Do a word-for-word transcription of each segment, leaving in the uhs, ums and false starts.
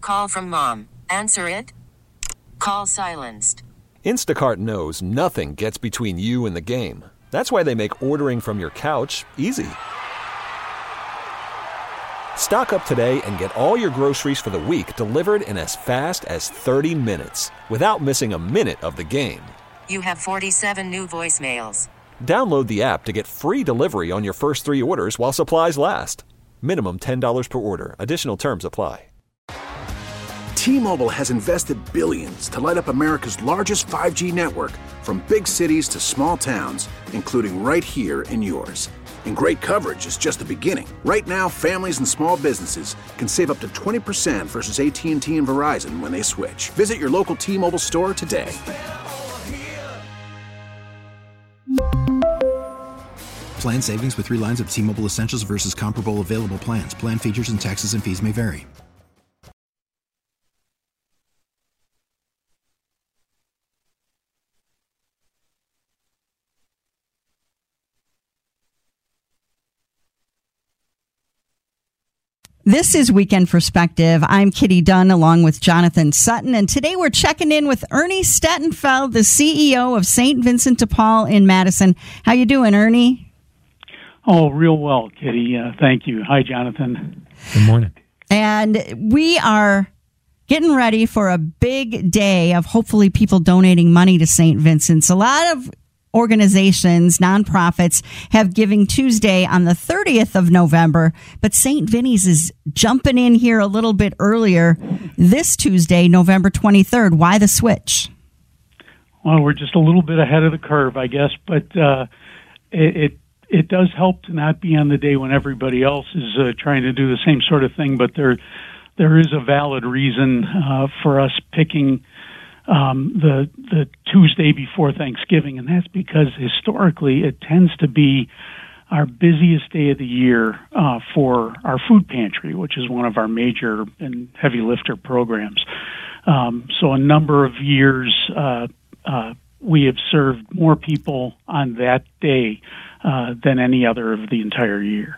call from mom. Answer it. Call silenced. Instacart knows nothing gets between you and the game. That's why they make ordering from your couch easy. Stock up today and get all your groceries for the week delivered in as fast as thirty minutes without missing a minute of the game. You have forty-seven new voicemails. Download the app to get free delivery on your first three orders while supplies last. Minimum ten dollars per order. Additional terms apply. T-Mobile has invested billions to light up America's largest five G network, from big cities to small towns, including right here in yours. And great coverage is just the beginning. Right now, families and small businesses can save up to twenty percent versus A T and T and Verizon when they switch. Visit your local T-Mobile store today. Plan savings with three lines of T-Mobile Essentials versus comparable available plans. Plan features and taxes and fees may vary. This is Weekend Perspective. I'm Kitty Dunn along with Jonathan Sutton, and today we're checking in with Ernie Stettenfeld, the C E O of Saint Vincent de Paul in Madison. How you doing, Ernie? Oh, real well, Kitty. Uh, thank you. Hi, Jonathan. Good morning. And we are getting ready for a big day of hopefully people donating money to Saint Vincent's. A lot of organizations, nonprofits, have Giving Tuesday on the thirtieth of November, but Saint Vinny's is jumping in here a little bit earlier this Tuesday, November twenty-third. Why the switch? Well, we're just a little bit ahead of the curve, I guess, but uh, it, it it does help to not be on the day when everybody else is uh, trying to do the same sort of thing, but there there is a valid reason uh, for us picking Um, the the Tuesday before Thanksgiving, and that's because historically it tends to be our busiest day of the year uh, for our food pantry, which is one of our major and heavy lifter programs. Um, so a number of years uh, uh, we have served more people on that day uh, than any other of the entire year.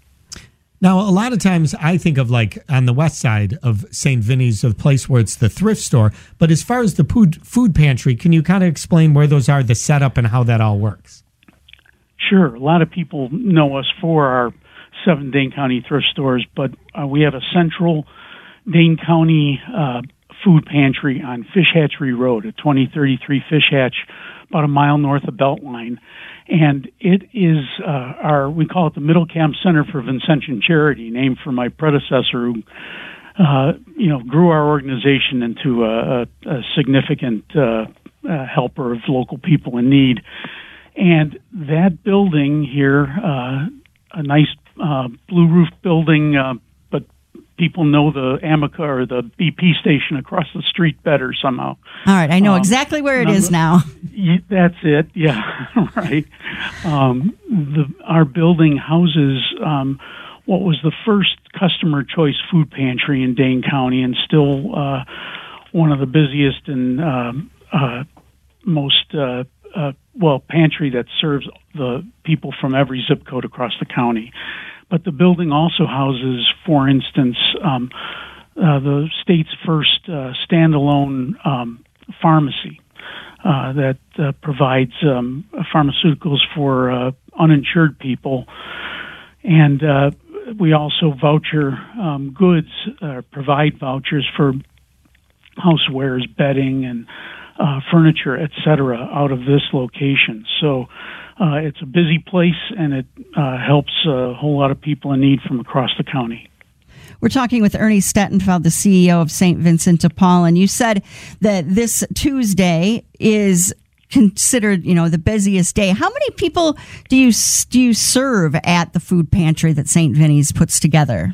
Now, a lot of times I think of, like, on the west side of Saint Vinny's, a place where it's the thrift store. But as far as the food, food pantry, can you kind of explain where those are, the setup, and how that all works? Sure. A lot of people know us for our seven Dane County thrift stores, but uh, we have a central Dane County uh, food pantry on Fish Hatchery Road at twenty thirty-three Fish Hatch, about a mile north of Beltline. And it is uh, our, we call it the Middle Camp Center for Vincentian Charity, named for my predecessor who, uh, you know, grew our organization into a, a, a significant uh, uh, helper of local people in need. And that building here, uh, a nice uh, blue roof building, uh, but people know the Amica or the B P station across the street better somehow. All right, I know um, exactly where it number, is now. That's it, yeah, right. Um, the, our building houses um, what was the first customer choice food pantry in Dane County, and still uh, one of the busiest and uh, uh, most, uh, uh, well, pantry that serves the people from every zip code across the county. But the building also houses, for instance, um, uh, the state's first uh, standalone um, pharmacy uh, that uh, provides um, pharmaceuticals for uh, uninsured people. And uh, we also voucher um, goods, uh, provide vouchers for housewares, bedding, and uh, furniture, et cetera, out of this location. So Uh, it's a busy place, and it uh, helps a whole lot of people in need from across the county. We're talking with Ernie Stettenfeld, the C E O of Saint Vincent de Paul, and you said that this Tuesday is considered, you know, the busiest day. How many people do you do you serve at the food pantry that Saint Vinny's puts together?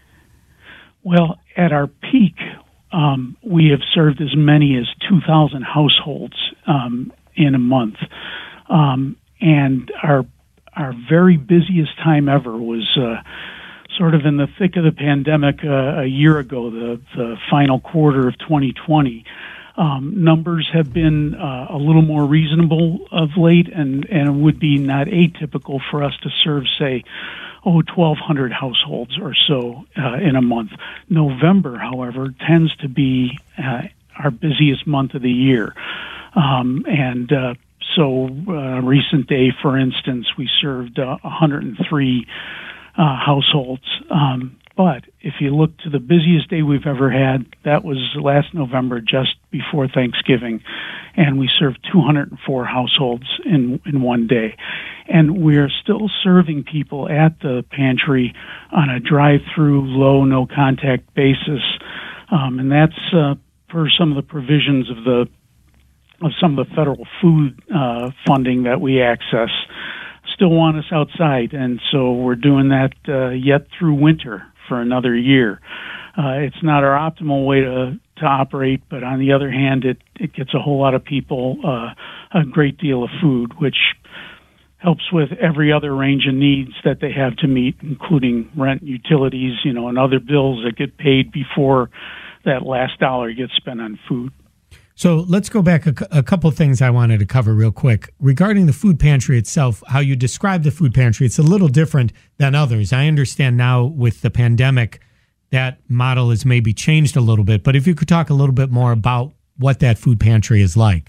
Well, at our peak, um, we have served as many as two thousand households um, in a month. Um, And our our very busiest time ever was uh, sort of in the thick of the pandemic uh, a year ago, the, the final quarter of twenty twenty. Um, numbers have been uh, a little more reasonable of late, and, and it would be not atypical for us to serve, say, oh, twelve hundred households or so uh, in a month. November, however, tends to be uh, our busiest month of the year. Um, and uh, so uh, a recent day, for instance, we served uh, one hundred three uh, households. Um, but if you look to the busiest day we've ever had, that was last November, just before Thanksgiving, and we served two hundred four households in, in one day. And we are still serving people at the pantry on a drive-through, low, no-contact basis, um, and that's uh, per some of the provisions of the of some of the federal food uh, funding that we access. Still want us outside, and so we're doing that uh, yet through winter for another year. Uh, it's not our optimal way to, to operate, but on the other hand, it, it gets a whole lot of people uh, a great deal of food, which helps with every other range of needs that they have to meet, including rent, utilities, you know, and other bills that get paid before that last dollar gets spent on food. So let's go back a, a couple of things I wanted to cover real quick. Regarding the food pantry itself, how you describe the food pantry, it's a little different than others. I understand now with the pandemic, that model has maybe changed a little bit. But if you could talk a little bit more about what that food pantry is like.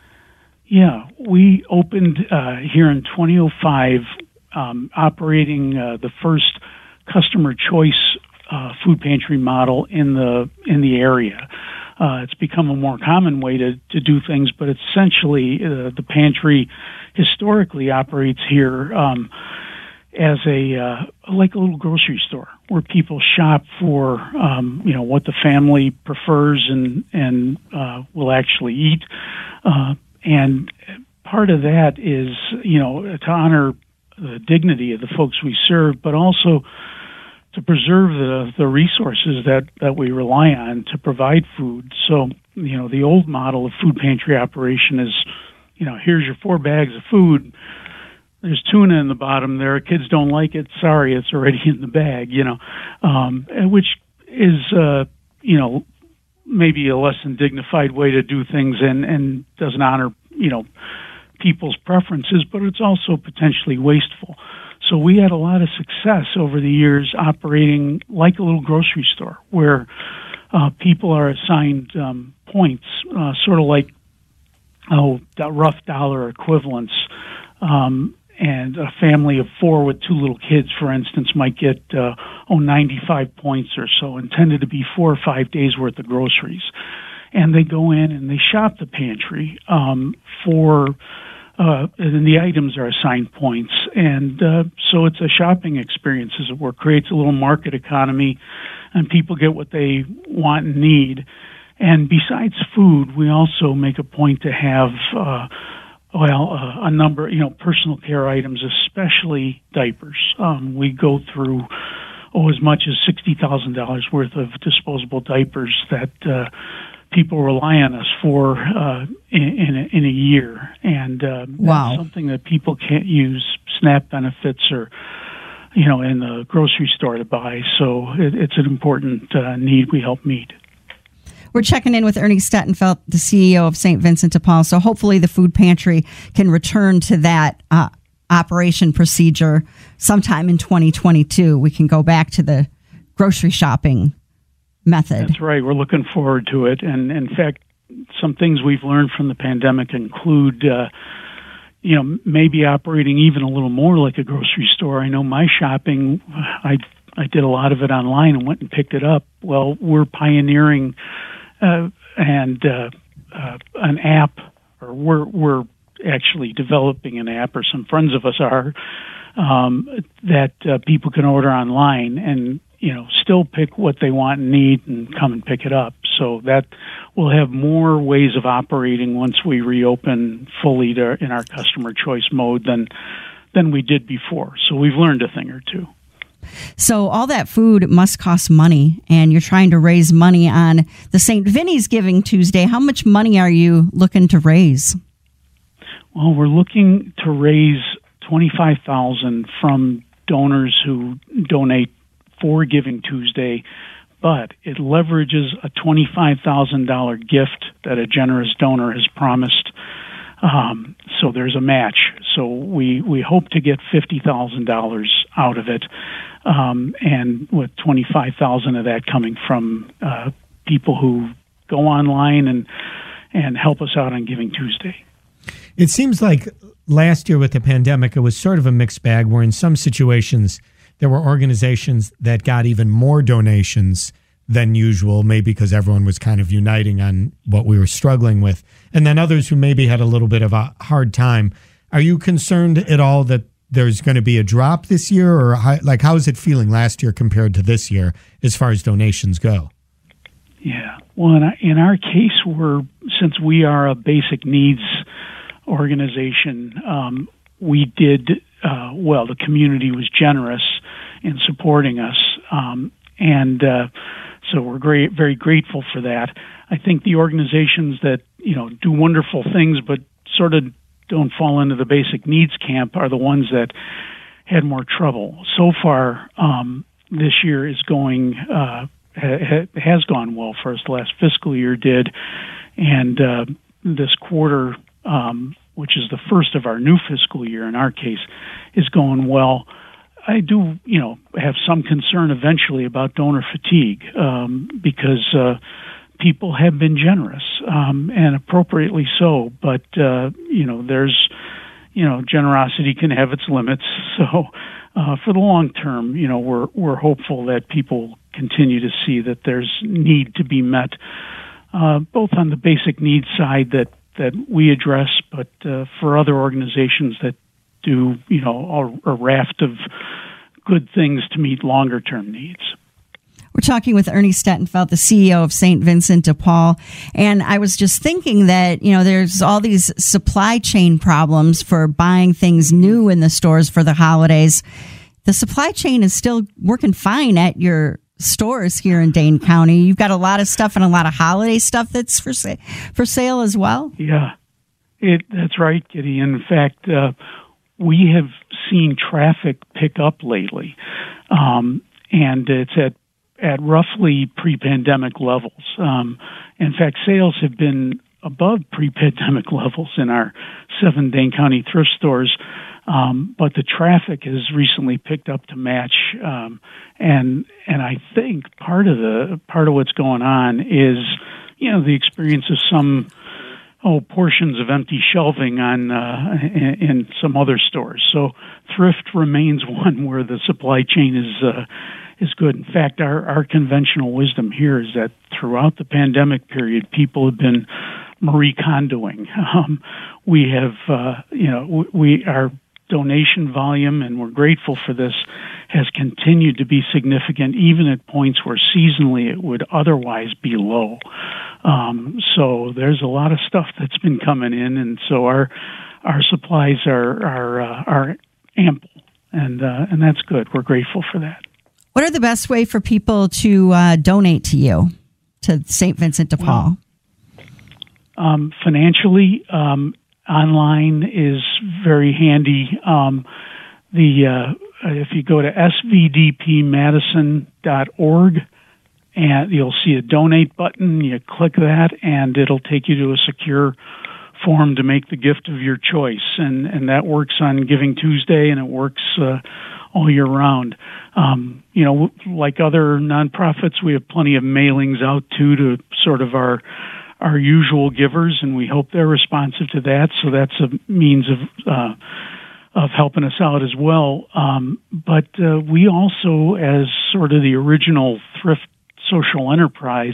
Yeah, we opened uh, here in twenty oh five, um, operating uh, the first customer choice uh, food pantry model in the in the area. Uh, it's become a more common way to, to do things, but essentially uh, the pantry historically operates here um, as a uh, like a little grocery store where people shop for um, you know what the family prefers and and uh, will actually eat, uh, and part of that is you know to honor the dignity of the folks we serve, but also to preserve the, the resources that, that we rely on to provide food. So, you know, the old model of food pantry operation is, you know, here's your four bags of food. There's tuna in the bottom there. Kids don't like it. Sorry, it's already in the bag, you know, um, which is, uh, you know, maybe a less than dignified way to do things and, and doesn't honor, you know, people's preferences, but it's also potentially wasteful. So we had a lot of success over the years operating like a little grocery store where uh, people are assigned um, points, uh, sort of like oh, rough dollar equivalents. Um, and a family of four with two little kids, for instance, might get uh, oh ninety-five points or so, intended to be four or five days worth of groceries. And they go in and they shop the pantry um, for. Uh, and the items are assigned points. And uh, so it's a shopping experience, as it were, creates a little market economy, and people get what they want and need. And besides food, we also make a point to have, uh, well, uh, a number, you know, personal care items, especially diapers. Um, we go through, oh, as much as sixty thousand dollars worth of disposable diapers that uh, people rely on us for uh, in, in, a, in a year. And uh, wow. That's something that people can't use SNAP benefits or, you know, in the grocery store to buy. So it, it's an important uh, need we help meet. We're checking in with Ernie Stettenfeld, the C E O of Saint Vincent de Paul. So hopefully the food pantry can return to that uh, operation procedure sometime in twenty twenty-two. We can go back to the grocery shopping method. That's right. We're looking forward to it. And in fact, some things we've learned from the pandemic include, uh, you know, maybe operating even a little more like a grocery store. I know my shopping, I I did a lot of it online and went and picked it up. Well, we're pioneering uh, and uh, uh, an app, or we're we're actually developing an app, or some friends of us are, um, that uh, people can order online and, you know, still pick what they want and need and come and pick it up. So that we'll have more ways of operating once we reopen fully to, in our customer choice mode than than we did before. So we've learned a thing or two. So all that food must cost money, and you're trying to raise money on the Saint Vinny's Giving Tuesday. How much money are you looking to raise? Well, we're looking to raise twenty-five thousand dollars from donors who donate for Giving Tuesday, but it leverages a twenty-five thousand dollars gift that a generous donor has promised. Um, so there's a match. So we, we hope to get fifty thousand dollars out of it, um, and with twenty-five thousand dollars of that coming from uh, people who go online and and help us out on Giving Tuesday. It seems like last year with the pandemic, it was sort of a mixed bag, where in some situations there were organizations that got even more donations than usual, maybe because everyone was kind of uniting on what we were struggling with, and then others who maybe had a little bit of a hard time. Are you concerned at all that there's going to be a drop this year, or how, like how is it feeling last year compared to this year as far as donations go? Yeah, well, in our, in our case, we're since we are a basic needs organization, um, we did uh, well. The community was generous in supporting us, um, and uh, so we're great, very grateful for that. I think the organizations that you know do wonderful things, but sort of don't fall into the basic needs camp, are the ones that had more trouble. So far, um, this year is going uh, ha- has gone well for us. The last fiscal year did, and uh, this quarter, um, which is the first of our new fiscal year in our case, is going well. I do, you know, have some concern eventually about donor fatigue um, because uh, people have been generous um, and appropriately so. But uh, you know, there's, you know, generosity can have its limits. So uh, for the long term, you know, we're we're hopeful that people continue to see that there's need to be met, uh, both on the basic needs side that that we address, but uh, for other organizations that do, you know, a, a raft of good things to meet longer-term needs. We're talking with Ernie Stettenfeld, the C E O of Saint Vincent de Paul. And I was just thinking that, you know, there's all these supply chain problems for buying things new in the stores for the holidays. The supply chain is still working fine at your stores here in Dane County. You've got a lot of stuff and a lot of holiday stuff that's for, sa- for sale as well. Yeah, it, that's right, Kitty. In fact, uh, we have seen traffic pick up lately, um, and it's at at roughly pre-pandemic levels. Um, in fact, sales have been above pre-pandemic levels in our seven Dane County thrift stores, um, but the traffic has recently picked up to match. Um, and and I think part of the part of what's going on is, you know, the experience of some oh portions of empty shelving on uh, in, in some other stores. So thrift remains one where the supply chain is. Uh, is good. In fact, our, our conventional wisdom here is that throughout the pandemic period, people have been Marie Kondoing. Um, we have, uh, you know, we our donation volume, and we're grateful for this, has continued to be significant, even at points where seasonally it would otherwise be low. Um, so there's a lot of stuff that's been coming in, and so our our supplies are are uh, are ample, and uh, and that's good. We're grateful for that. What are the best way for people to uh, donate to you, to Saint Vincent de Paul? Well, um, financially, um, online is very handy. Um, the uh, if you go to s v d p madison dot org, and you'll see a donate button. You click that, and it'll take you to a secure form to make the gift of your choice, and and that works on Giving Tuesday, and it works uh, all year round. Um, you know, like other nonprofits, we have plenty of mailings out too to sort of our our usual givers, and we hope they're responsive to that. So that's a means of uh, of helping us out as well. Um, but uh, we also, as sort of the original thrift social enterprise,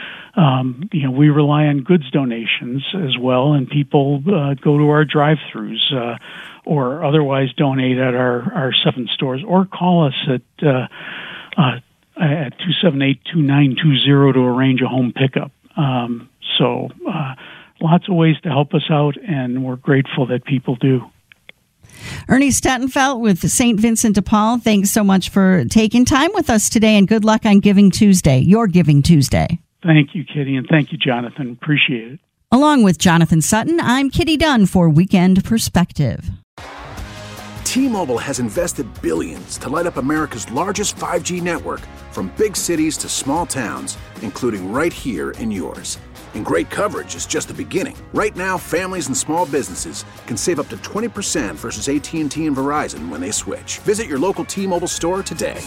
um, you know, we rely on goods donations as well, and people uh, go to our drive-thrus uh, or otherwise donate at our, our seven stores, or call us at uh, uh, at two seven eight, two nine two zero to arrange a home pickup. Um, so uh, lots of ways to help us out, and we're grateful that people do. Ernie Stettenfeld with Saint Vincent de Paul, thanks so much for taking time with us today, and good luck on Giving Tuesday, your Giving Tuesday. Thank you, Kitty, and thank you, Jonathan. Appreciate it. Along with Jonathan Sutton, I'm Kitty Dunn for Weekend Perspective. T-Mobile has invested billions to light up America's largest five G network, from big cities to small towns, including right here in yours. And great coverage is just the beginning. Right now, families and small businesses can save up to twenty percent versus A T and T and Verizon when they switch. Visit your local T-Mobile store today.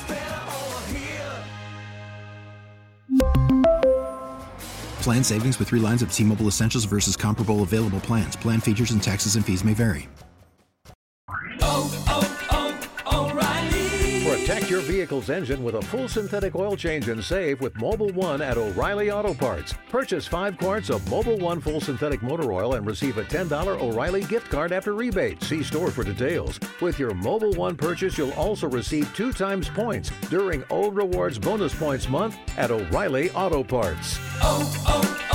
Plan savings with three lines of T-Mobile Essentials versus comparable available plans. Plan features and taxes and fees may vary. Oh, oh, oh, O'Reilly. Protect your vehicle's engine with a full synthetic oil change and save with Mobil one at O'Reilly Auto Parts. Purchase five quarts of Mobil one full synthetic motor oil and receive a ten dollars O'Reilly gift card after rebate. See store for details. With your Mobil one purchase, you'll also receive two times points during O Rewards Bonus Points Month at O'Reilly Auto Parts. Oh,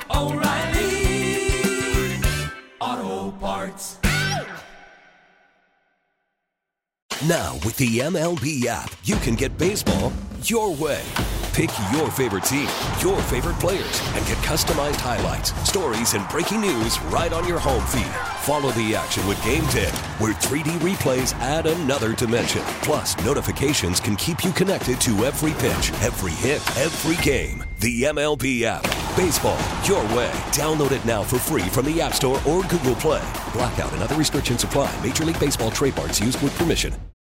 oh, oh, O'Reilly Auto Parts. Now, with the M L B app, you can get baseball your way. Pick your favorite team, your favorite players, and get customized highlights, stories, and breaking news right on your home feed. Follow the action with Game ten, where three D replays add another dimension. Plus, notifications can keep you connected to every pitch, every hit, every game. The M L B app. Baseball your way. Download it now for free from the App Store or Google Play. Blackout and other restrictions apply. Major League Baseball trademarks used with permission.